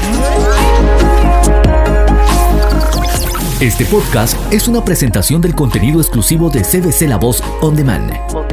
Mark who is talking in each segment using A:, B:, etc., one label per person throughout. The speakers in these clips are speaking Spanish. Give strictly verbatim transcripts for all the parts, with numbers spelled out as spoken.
A: Este podcast es una presentación del contenido exclusivo de C B C La Voz On Demand.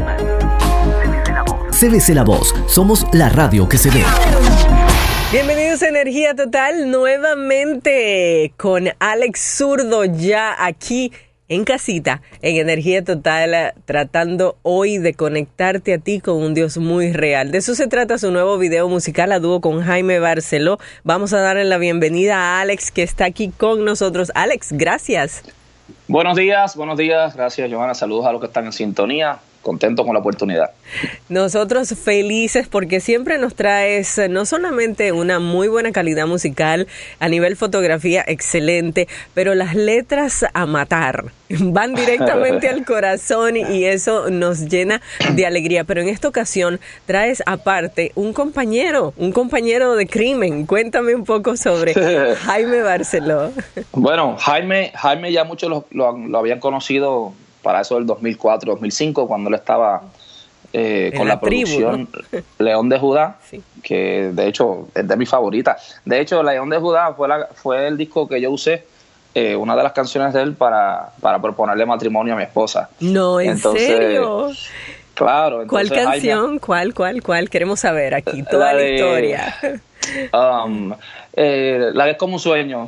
A: C B C La Voz, somos la radio que se ve.
B: Bienvenidos a Energía Total nuevamente con Alex Zurdo ya aquí en casita en Energía Total, tratando hoy de conectarte a ti con un Dios muy real. De eso se trata su nuevo video musical a dúo con Jaime Barceló. Vamos a darle la bienvenida a Alex, que está aquí con nosotros. Alex, gracias.
C: Buenos días, buenos días. Gracias, Johanna. Saludos a los que están en sintonía. Contento con la oportunidad.
B: Nosotros felices porque siempre nos traes no solamente una muy buena calidad musical, a nivel fotografía excelente, pero las letras a matar, van directamente al corazón y eso nos llena de alegría. Pero en esta ocasión traes aparte un compañero, un compañero de crimen. Cuéntame un poco sobre Jaime Barceló.
C: Bueno, Jaime, Jaime ya muchos lo, lo, lo habían conocido para eso del dos mil cuatro, dos mil cinco, cuando él estaba eh, con la, la producción, tribu, ¿no? León de Judá, sí. Que de hecho es de mis favoritas. De hecho, León de Judá fue, la, fue el disco que yo usé, eh, una de las canciones de él para, para proponerle matrimonio a mi esposa.
B: No, ¿en entonces, serio?
C: Claro. Entonces,
B: ¿cuál canción? Jaime, ¿Cuál, cuál, cuál? Queremos saber aquí toda la, de, la historia.
C: Um, eh, la que es como un sueño.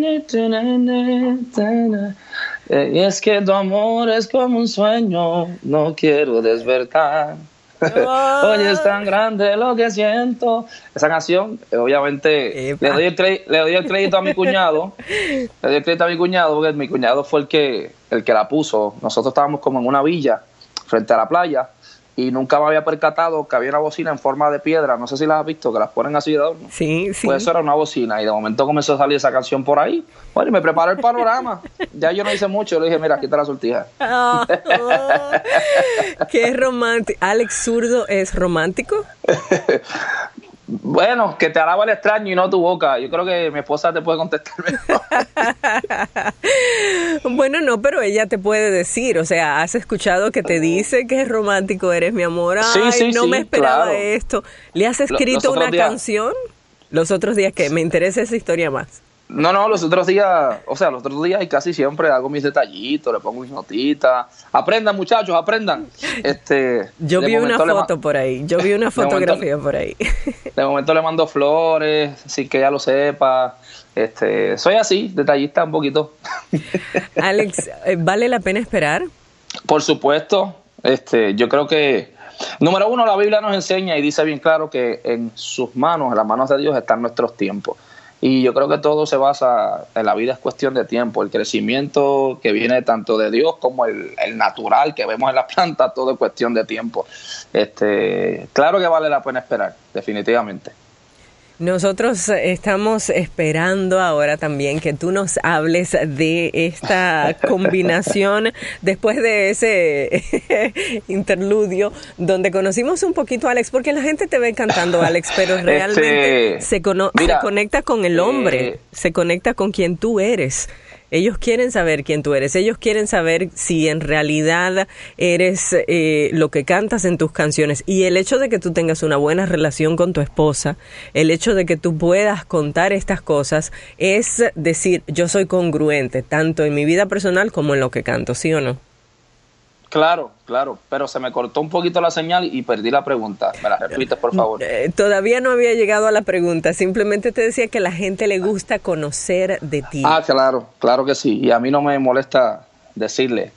C: Eh, y es que tu amor es como un sueño, no quiero despertar. Oh. Oye, es tan grande lo que siento. Esa canción, eh, obviamente, le doy, el cre- le doy el crédito a mi cuñado. Le doy el crédito a mi cuñado, porque mi cuñado fue el que, el que la puso. Nosotros estábamos como en una villa frente a la playa y nunca me había percatado que había una bocina en forma de piedra. No sé si las has visto, que las ponen así de adorno.
B: Sí, sí.
C: Pues eso era una bocina y de momento comenzó a salir esa canción por ahí. Bueno, y me preparó el panorama. Ya yo no hice mucho. Le dije, mira, aquí está la sortija.
B: Oh, oh, qué romántico. ¿Alex Zurdo es romántico?
C: Bueno, que te alaba el extraño y no tu boca. Yo creo que mi esposa te puede contestar mejor.
B: Bueno, no, pero ella te puede decir, o sea, has escuchado que te dice que es romántico eres, mi amor. Ay, sí, sí, no sí, me esperaba claro. Esto. ¿Le has escrito una días, canción? Los otros días que me interesa esa historia más.
C: No, no, los otros días, o sea, los otros días y casi siempre hago mis detallitos, le pongo mis notitas. Aprendan, muchachos, aprendan. Este,
B: yo vi una foto ma- por ahí, yo vi una fotografía momento, por ahí.
C: De momento le mando flores, sin que ella lo sepa. Este, soy así, detallista un poquito.
B: Alex, ¿vale la pena esperar?
C: Por supuesto. Este, yo creo que, número uno, la Biblia nos enseña y dice bien claro que en sus manos, en las manos de Dios, están nuestros tiempos. Y yo creo que todo se basa, en la vida es cuestión de tiempo. El crecimiento que viene tanto de Dios como el, el natural que vemos en las plantas, todo es cuestión de tiempo. Este, claro que vale la pena esperar, definitivamente.
B: Nosotros estamos esperando ahora también que tú nos hables de esta combinación después de ese interludio donde conocimos un poquito a Alex, porque la gente te ve cantando, Alex, pero realmente este, se, cono- mira, se conecta con el hombre, eh, se conecta con quien tú eres. Ellos quieren saber quién tú eres, ellos quieren saber si en realidad eres eh, lo que cantas en tus canciones. Y el hecho de que tú tengas una buena relación con tu esposa, el hecho de que tú puedas contar estas cosas, es decir, yo soy congruente, tanto en mi vida personal como en lo que canto, ¿sí o no?
C: Claro, claro, pero se me cortó un poquito la señal y perdí la pregunta. ¿Me la repites, por favor?
B: Eh, todavía no había llegado a la pregunta, simplemente te decía que a la gente le gusta conocer de ti.
C: Ah, claro, claro que sí, y a mí no me molesta decirle.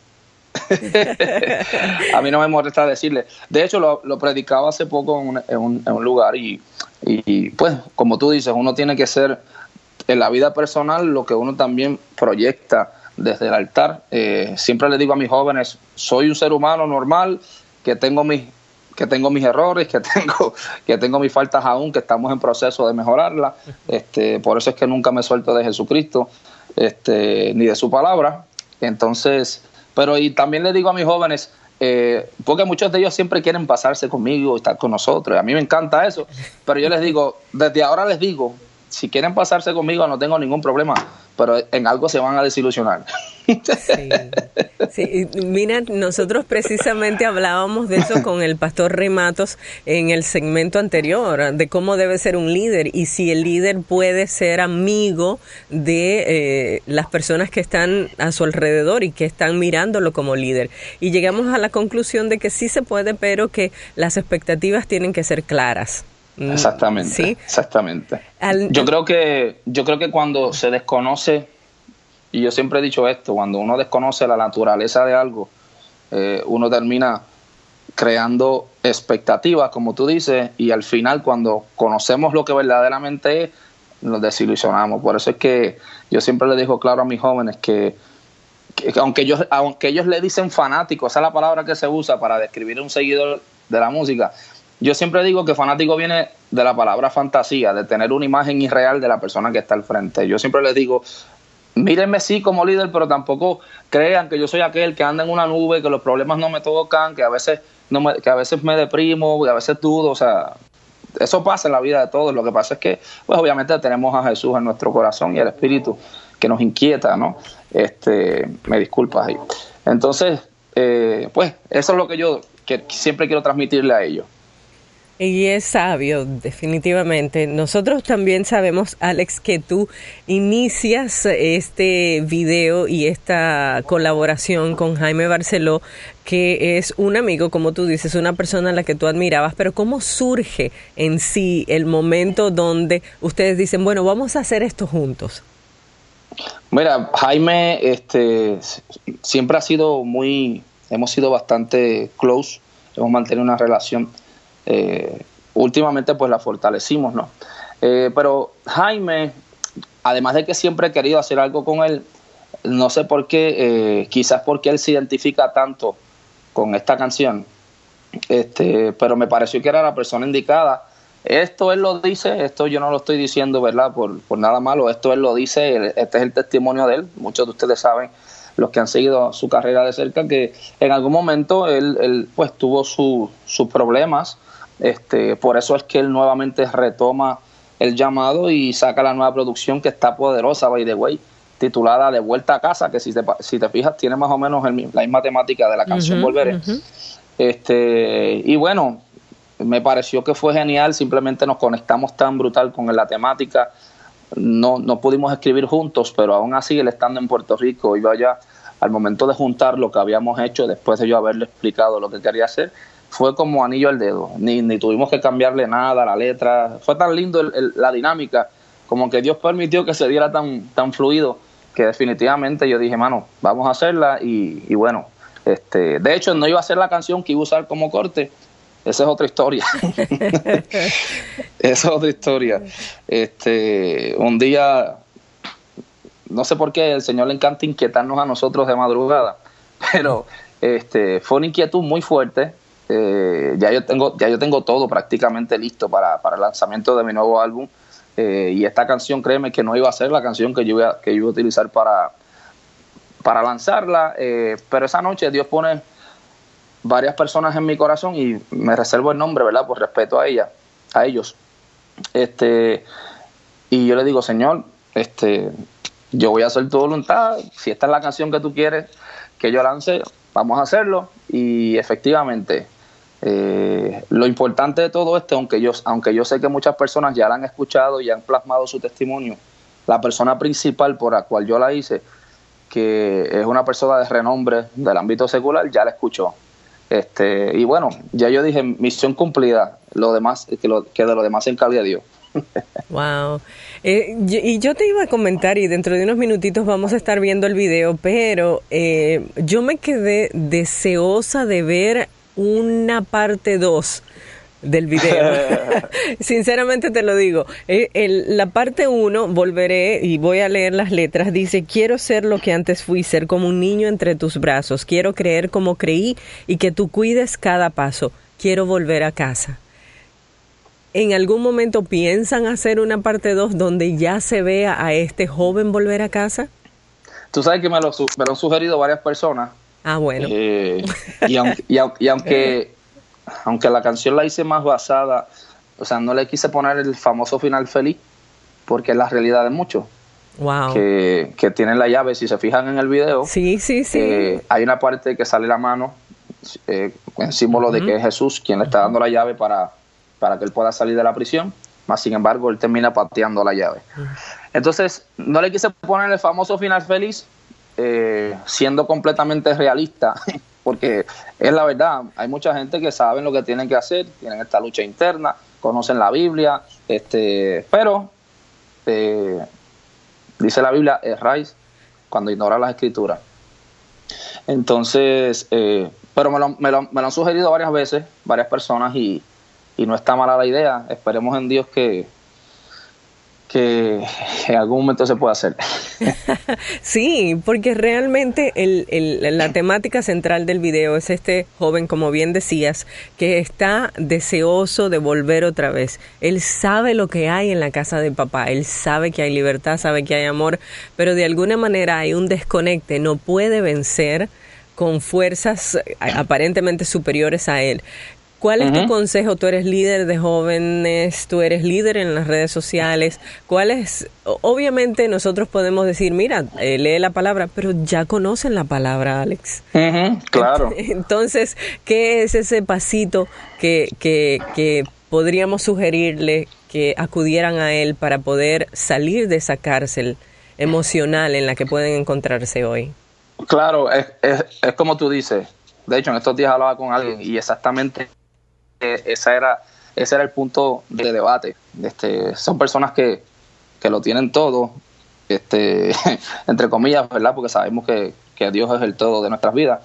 C: A mí no me molesta decirle. De hecho, lo, lo predicaba hace poco en un, en un, en un lugar y, y, pues, como tú dices, uno tiene que ser en la vida personal lo que uno también proyecta desde el altar. Eh, siempre le digo a mis jóvenes, soy un ser humano normal, que tengo mis, que tengo mis errores, que tengo, que tengo mis faltas aún, que estamos en proceso de mejorarlas. Este, por eso es que nunca me suelto de Jesucristo, este, ni de su palabra. Entonces, pero y también le digo a mis jóvenes, eh, porque muchos de ellos siempre quieren pasarse conmigo, estar con nosotros. A mí me encanta eso, pero yo les digo, desde ahora les digo, si quieren pasarse conmigo no tengo ningún problema, pero en algo se van a desilusionar.
B: Sí, sí. Mira, nosotros precisamente hablábamos de eso con el pastor Rey Matos en el segmento anterior, de cómo debe ser un líder y si el líder puede ser amigo de eh, las personas que están a su alrededor y que están mirándolo como líder. Y llegamos a la conclusión de que sí se puede, pero que las expectativas tienen que ser claras.
C: Exactamente, ¿sí? Exactamente.
B: Al,
C: yo creo que yo creo que cuando se desconoce, y yo siempre he dicho esto, cuando uno desconoce la naturaleza de algo, eh, uno termina creando expectativas, como tú dices, y al final cuando conocemos lo que verdaderamente es, nos desilusionamos. Por eso es que yo siempre le digo claro a mis jóvenes que, que aunque ellos, aunque ellos le dicen fanático, esa es la palabra que se usa para describir a un seguidor de la música, yo siempre digo que fanático viene de la palabra fantasía, de tener una imagen irreal de la persona que está al frente. Yo siempre les digo, mírenme sí como líder, pero tampoco crean que yo soy aquel que anda en una nube, que los problemas no me tocan, que a veces no me, que a veces me deprimo, que a veces dudo. O sea, eso pasa en la vida de todos. Lo que pasa es que, pues obviamente tenemos a Jesús en nuestro corazón y el Espíritu que nos inquieta, ¿no? Este, me disculpas ahí. Entonces, eh, pues eso es lo que yo que siempre quiero transmitirle a ellos.
B: Y es sabio, definitivamente. Nosotros también sabemos, Alex, que tú inicias este video y esta colaboración con Jaime Barceló, que es un amigo, como tú dices, una persona a la que tú admirabas, pero ¿cómo surge en sí el momento donde ustedes dicen, bueno, vamos a hacer esto juntos?
C: Mira, Jaime este, siempre ha sido muy, hemos sido bastante close, hemos mantenido una relación. Eh, últimamente pues la fortalecimos, ¿no? Eh, pero Jaime, además de que siempre he querido hacer algo con él, no sé por qué, eh, quizás porque él se identifica tanto con esta canción, este, pero me pareció que era la persona indicada. Esto él lo dice, esto yo no lo estoy diciendo, ¿verdad? Por, por nada malo, esto él lo dice, este es el testimonio de él. Muchos de ustedes saben, los que han seguido su carrera de cerca, que en algún momento él, él pues tuvo su, sus problemas. Este, por eso es que él nuevamente retoma el llamado y saca la nueva producción que está poderosa, by the way, titulada De Vuelta a Casa, que si te, si te fijas tiene más o menos el, la misma temática de la canción uh-huh, Volveré. Uh-huh. Este, y bueno, me pareció que fue genial, simplemente nos conectamos tan brutal con la temática. No, no pudimos escribir juntos, pero aún así él estando en Puerto Rico, iba allá, al momento de juntar lo que habíamos hecho, después de yo haberle explicado lo que quería hacer, fue como anillo al dedo, ni, ni tuvimos que cambiarle nada a la letra, fue tan lindo el, el, la dinámica, como que Dios permitió que se diera tan, tan fluido, que definitivamente yo dije, mano, vamos a hacerla, y, y bueno, este, de hecho no iba a ser la canción que iba a usar como corte, esa es otra historia. Esa es otra historia. Este, un día, no sé por qué, el Señor le encanta inquietarnos a nosotros de madrugada, pero este, fue una inquietud muy fuerte. Eh, ya yo tengo ya yo tengo todo prácticamente listo para, para el lanzamiento de mi nuevo álbum, eh, y esta canción, créeme que no iba a ser la canción que yo iba, que yo iba a utilizar para, para lanzarla, eh, pero esa noche Dios pone varias personas en mi corazón y me reservo el nombre, ¿verdad? Por respeto a ella, a ellos. Este, y yo le digo, Señor, este, yo voy a hacer tu voluntad, si esta es la canción que tú quieres que yo lance, vamos a hacerlo. Y efectivamente, eh, lo importante de todo esto, aunque yo, aunque yo sé que muchas personas ya la han escuchado y han plasmado su testimonio, la persona principal por la cual yo la hice, que es una persona de renombre del ámbito secular, ya la escuchó. Este, y bueno, ya yo dije, misión cumplida, lo demás, que, lo, que de lo demás se encargue Dios.
B: Wow. Eh, y yo te iba a comentar, y dentro de unos minutitos vamos a estar viendo el video, pero eh, yo me quedé deseosa de ver una parte dos del video. Sinceramente te lo digo. El, el, la parte uno, volveré y voy a leer las letras. Dice, quiero ser lo que antes fui, ser como un niño entre tus brazos. Quiero creer como creí y que tú cuides cada paso. Quiero volver a casa. ¿En algún momento piensan hacer una parte dos donde ya se vea a este joven volver a casa?
C: Tú sabes que me lo, me lo han sugerido varias personas.
B: Ah, bueno.
C: Eh, y, aunque, y, y aunque, aunque la canción la hice más basada, o sea, no le quise poner el famoso final feliz, porque es la realidad de muchos.
B: Wow.
C: que, que tienen la llave. Si se fijan en el video,
B: sí, sí, sí.
C: Eh, hay una parte que sale la mano, eh, en símbolo uh-huh. de que es Jesús quien le está dando la llave para, para que él pueda salir de la prisión, más sin embargo él termina pateando la llave. Uh-huh. Entonces no le quise poner el famoso final feliz, eh, siendo completamente realista, porque es la verdad, hay mucha gente que saben lo que tienen que hacer, tienen esta lucha interna, conocen la Biblia, este, pero eh, dice la Biblia, erráis cuando ignoran las escrituras. Entonces, eh, pero me lo, me, lo, me lo han sugerido varias veces, varias personas, y, y no está mala la idea. Esperemos en Dios que, que en algún momento se pueda hacer.
B: Sí, porque realmente el, el, la temática central del video es este joven, como bien decías, que está deseoso de volver otra vez. Él sabe lo que hay en la casa de papá, él sabe que hay libertad, sabe que hay amor, pero de alguna manera hay un desconecte, no puede vencer con fuerzas aparentemente superiores a él. ¿Cuál es uh-huh. tu consejo? Tú eres líder de jóvenes, tú eres líder en las redes sociales. ¿Cuál es? Obviamente nosotros podemos decir, mira, eh, lee la palabra, pero ya conocen la palabra, Alex.
C: Uh-huh, claro.
B: Entonces, ¿qué es ese pasito que, que, que podríamos sugerirle que acudieran a él para poder salir de esa cárcel emocional en la que pueden encontrarse hoy?
C: Claro, es, es, es como tú dices. De hecho, en estos días hablaba con alguien y exactamente esa era, ese era el punto de debate. Este, son personas que, que lo tienen todo, este, entre comillas, ¿verdad? Porque sabemos que, que Dios es el todo de nuestras vidas.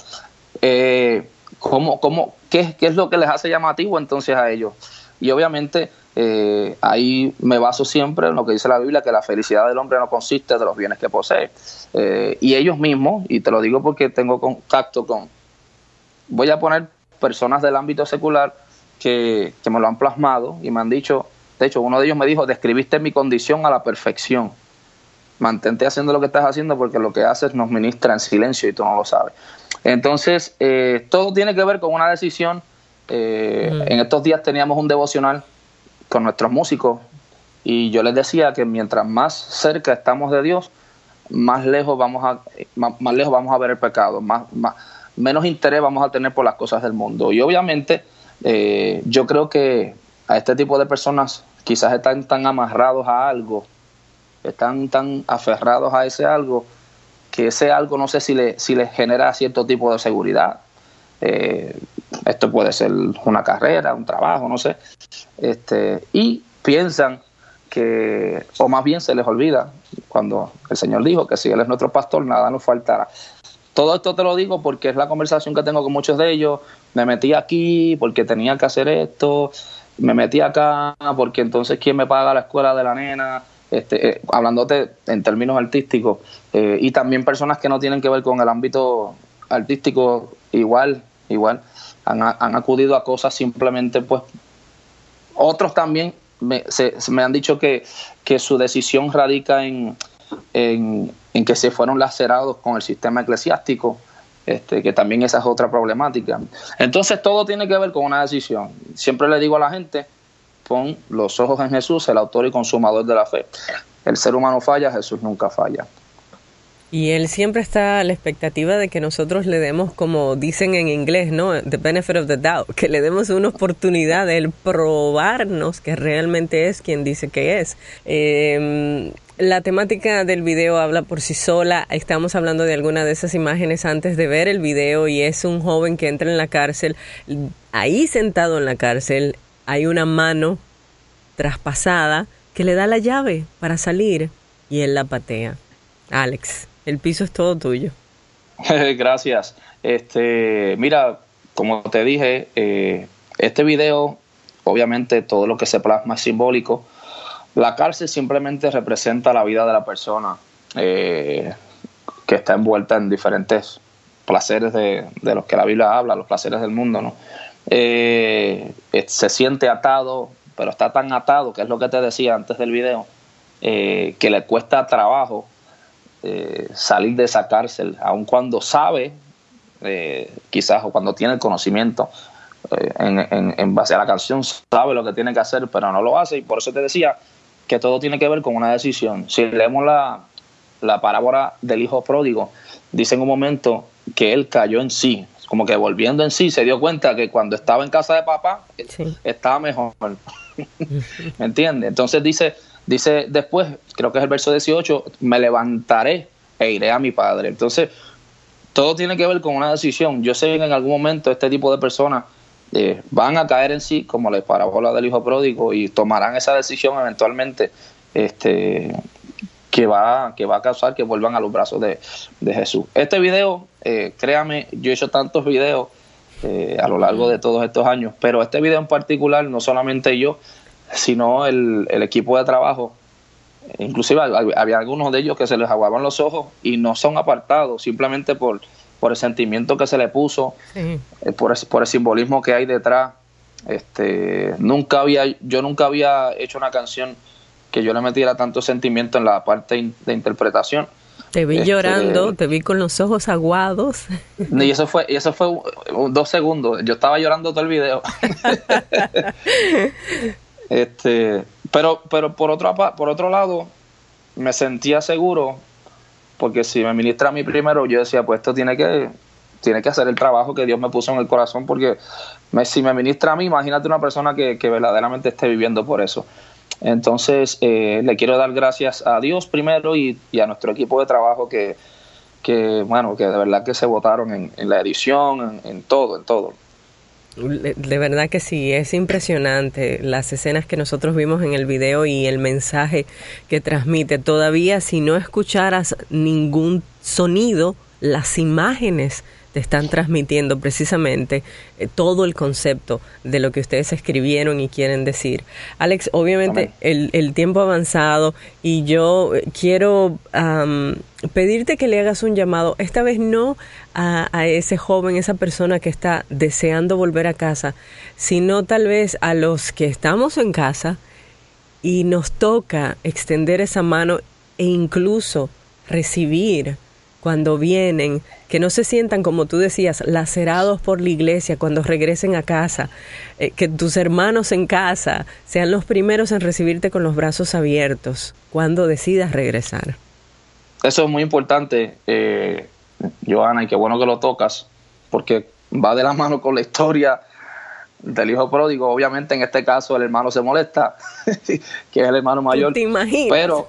C: Eh, ¿cómo, cómo, qué, ¿Qué es lo que les hace llamativo entonces a ellos? Y obviamente eh, ahí me baso siempre en lo que dice la Biblia, que la felicidad del hombre no consiste de los bienes que posee. Eh, y ellos mismos, y te lo digo porque tengo contacto con, voy a poner personas del ámbito secular que, que me lo han plasmado y me han dicho, de hecho uno de ellos me dijo, describiste mi condición a la perfección, mantente haciendo lo que estás haciendo porque lo que haces nos ministra en silencio y tú no lo sabes. Entonces eh, todo tiene que ver con una decisión. eh, mm. En estos días teníamos un devocional con nuestros músicos y yo les decía que mientras más cerca estamos de Dios, más lejos vamos a más, más lejos vamos a ver el pecado, más, más menos interés vamos a tener por las cosas del mundo. Y obviamente eh, yo creo que a este tipo de personas quizás están tan amarrados a algo, están tan aferrados a ese algo, que ese algo no sé si le, si les genera cierto tipo de seguridad. Eh, esto puede ser una carrera, un trabajo, no sé. Este, y piensan que, o más bien se les olvida, cuando el Señor dijo que si Él es nuestro pastor, nada nos faltará. Todo esto te lo digo porque es la conversación que tengo con muchos de ellos. Me metí aquí porque tenía que hacer esto, me metí acá porque entonces ¿quién me paga la escuela de la nena? Este, eh, hablándote en términos artísticos, eh, y también personas que no tienen que ver con el ámbito artístico, igual, igual, han, han acudido a cosas simplemente, pues, otros también me, se, me han dicho que, que su decisión radica en... En, en que se fueron lacerados con el sistema eclesiástico, este, que también esa es otra problemática. Entonces todo tiene que ver con una decisión. Siempre le digo a la gente, pon los ojos en Jesús, el autor y consumador de la fe. El ser humano falla, Jesús nunca falla.
B: Y él siempre está a la expectativa de que nosotros le demos, como dicen en inglés, ¿no? The benefit of the doubt, que le demos una oportunidad de él probarnos que realmente es quien dice que es. Eh, la temática del video habla por sí sola. Estamos hablando de alguna de esas imágenes antes de ver el video y es un joven que entra en la cárcel. Ahí sentado en la cárcel hay una mano traspasada que le da la llave para salir y él la patea. Alex, el piso es todo tuyo.
C: Gracias. Este, mira, como te dije, eh, este video, obviamente todo lo que se plasma es simbólico. La cárcel simplemente representa la vida de la persona eh, que está envuelta en diferentes placeres de, de los que la Biblia habla, los placeres del mundo, ¿no? Eh, se siente atado, pero está tan atado, que es lo que te decía antes del video, eh, que le cuesta trabajo Eh, salir de esa cárcel, aun cuando sabe, eh, quizás, o cuando tiene el conocimiento, eh, en, en, en base a la canción, sabe lo que tiene que hacer, pero no lo hace, y por eso te decía que todo tiene que ver con una decisión. Si leemos la, la parábola del hijo pródigo, dice en un momento que él cayó en sí, como que volviendo en sí, se dio cuenta que cuando estaba en casa de papá, sí, estaba mejor. ¿Me entiendes? Entonces dice, dice después, creo que es el verso dieciocho, me levantaré e iré a mi padre. Entonces, todo tiene que ver con una decisión. Yo sé que en algún momento este tipo de personas eh, van a caer en sí, como la parábola del hijo pródigo, y tomarán esa decisión eventualmente, este, que va, que va a causar que vuelvan a los brazos de, de Jesús. Este video, eh, créame, yo he hecho tantos videos eh, a lo largo de todos estos años, pero este video en particular, no solamente yo, sino el, el equipo de trabajo, inclusive había algunos de ellos que se les aguaban los ojos y no son apartados simplemente por, por el sentimiento que se le puso, sí, eh, por, el, por el simbolismo que hay detrás. Este, nunca había, yo nunca había hecho una canción que yo le metiera tanto sentimiento en la parte in, de interpretación.
B: Te vi este, llorando, te vi con los ojos aguados.
C: Y eso fue, y eso fue dos segundos. Yo estaba llorando todo el video. este, pero, pero por otro, por otro lado, me sentía seguro, porque si me ministra a mí primero, yo decía, pues esto tiene que, tiene que hacer el trabajo que Dios me puso en el corazón, porque me, si me ministra a mí, imagínate una persona que, que verdaderamente esté viviendo por eso. Entonces, eh, le quiero dar gracias a Dios primero y, y a nuestro equipo de trabajo que, que, bueno, que de verdad que se votaron en, en la edición, en, en todo, en todo.
B: De verdad que sí, es impresionante las escenas que nosotros vimos en el video y el mensaje que transmite. Todavía, si no escucharas ningún sonido, las imágenes te están transmitiendo precisamente eh, todo el concepto de lo que ustedes escribieron y quieren decir. Alex, obviamente el, el tiempo ha avanzado y yo quiero um, pedirte que le hagas un llamado, esta vez no a, a ese joven, esa persona que está deseando volver a casa, sino tal vez a los que estamos en casa y nos toca extender esa mano e incluso recibir cuando vienen, que no se sientan, como tú decías, lacerados por la iglesia cuando regresen a casa, eh, que tus hermanos en casa sean los primeros en recibirte con los brazos abiertos cuando decidas regresar.
C: Eso es muy importante, eh, Johanna, y qué bueno que lo tocas, porque va de la mano con la historia del hijo pródigo. Obviamente en este caso el hermano se molesta, que es el hermano mayor.
B: ¿Te imaginas?
C: Pero,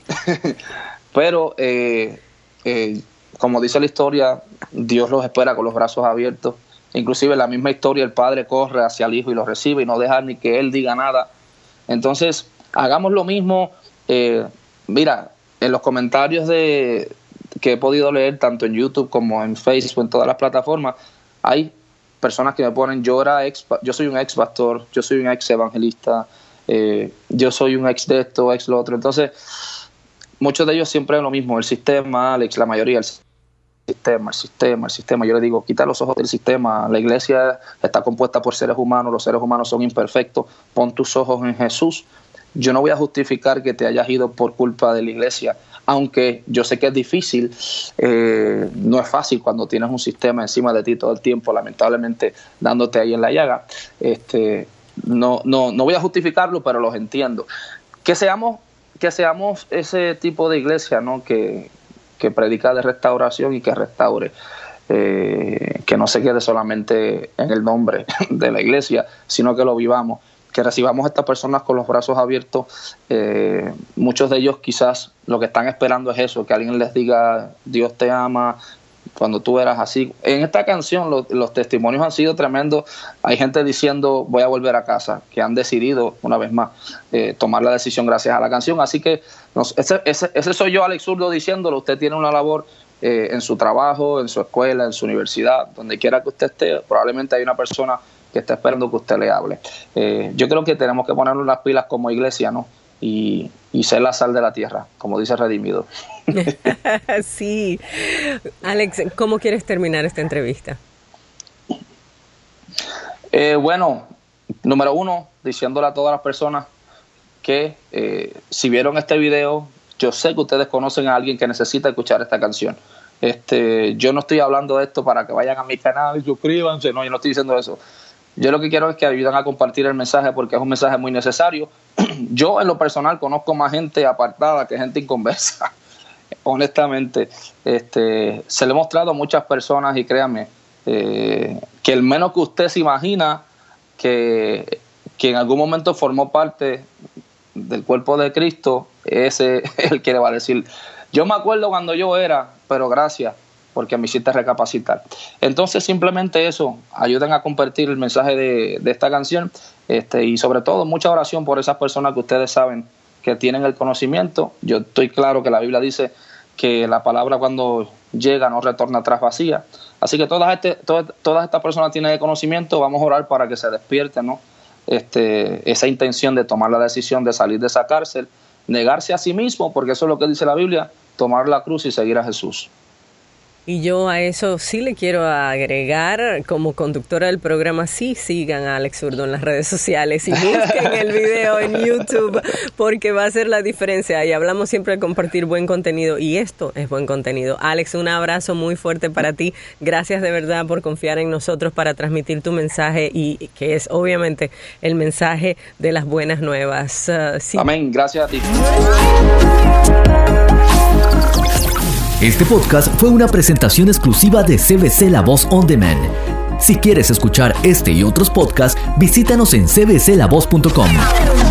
C: pero eh, Eh, como dice la historia, Dios los espera con los brazos abiertos. Inclusive en la misma historia el padre corre hacia el hijo y lo recibe y no deja ni que él diga nada. Entonces hagamos lo mismo. Eh, mira, en los comentarios de que he podido leer tanto en YouTube como en Facebook, en todas las plataformas, hay personas que me ponen, yo era ex, yo soy un ex pastor, yo soy un ex evangelista, eh, yo soy un ex de esto, ex lo otro. Entonces muchos de ellos siempre es lo mismo, el sistema, Alex, la mayoría, el sistema, el sistema, el sistema. Yo les digo, quita los ojos del sistema. La iglesia está compuesta por seres humanos, los seres humanos son imperfectos. Pon tus ojos en Jesús. Yo no voy a justificar que te hayas ido por culpa de la iglesia, aunque yo sé que es difícil, eh, no es fácil cuando tienes un sistema encima de ti todo el tiempo, lamentablemente dándote ahí en la llaga. Este, no, no, no voy a justificarlo, pero los entiendo. Que seamos que seamos ese tipo de iglesia, ¿no? que, que predica de restauración y que restaure, eh, que no se quede solamente en el nombre de la iglesia, sino que lo vivamos, que recibamos a estas personas con los brazos abiertos. Eh, muchos de ellos quizás lo que están esperando es eso, que alguien les diga Dios te ama cuando tú eras así. En esta canción los, los testimonios han sido tremendos. Hay gente diciendo voy a volver a casa, que han decidido una vez más eh, tomar la decisión gracias a la canción. Así que nos, ese, ese, ese soy yo, Alex Zurdo, diciéndolo. Usted tiene una labor eh, en su trabajo, en su escuela, en su universidad, donde quiera que usted esté, probablemente hay una persona que está esperando que usted le hable. Eh, yo creo que tenemos que ponernos las pilas como iglesia, ¿no? Y, y ser la sal de la tierra, como dice Redimido.
B: Sí. Alex, ¿cómo quieres terminar esta entrevista?
C: Eh, bueno, número uno, diciéndole a todas las personas que eh, si vieron este video, yo sé que ustedes conocen a alguien que necesita escuchar esta canción. Este, yo no estoy hablando de esto para que vayan a mi canal y suscríbanse, no, yo no estoy diciendo eso. Yo lo que quiero es que ayuden a compartir el mensaje porque es un mensaje muy necesario. Yo en lo personal conozco más gente apartada que gente inconversa. honestamente, este, se le he mostrado a muchas personas y créanme, eh, que el menos que usted se imagina que, que en algún momento formó parte del cuerpo de Cristo, ese es el que le va a decir, yo me acuerdo cuando yo era, pero gracias, porque me hiciste recapacitar. Entonces simplemente eso, ayuden a compartir el mensaje de, de esta canción, este, y sobre todo mucha oración por esas personas que ustedes saben que tienen el conocimiento. Yo estoy claro que la Biblia dice que la palabra cuando llega no retorna atrás vacía. Así que todas, este, todas, todas estas personas tienen el conocimiento, vamos a orar para que se despierten, ¿no? Este, esa intención de tomar la decisión de salir de esa cárcel, negarse a sí mismo, porque eso es lo que dice la Biblia, tomar la cruz y seguir a Jesús.
B: Y yo a eso sí le quiero agregar, como conductora del programa, sí sigan a Alex Zurdo en las redes sociales y busquen el video en YouTube, porque va a ser la diferencia. Y hablamos siempre de compartir buen contenido, y esto es buen contenido. Alex, un abrazo muy fuerte para ti. Gracias de verdad por confiar en nosotros para transmitir tu mensaje, y que es obviamente el mensaje de las buenas nuevas. Uh, sí.
C: Amén, gracias a ti.
A: Este podcast fue una presentación exclusiva de C B C La Voz On Demand. Si quieres escuchar este y otros podcasts, visítanos en c b c la voz punto com.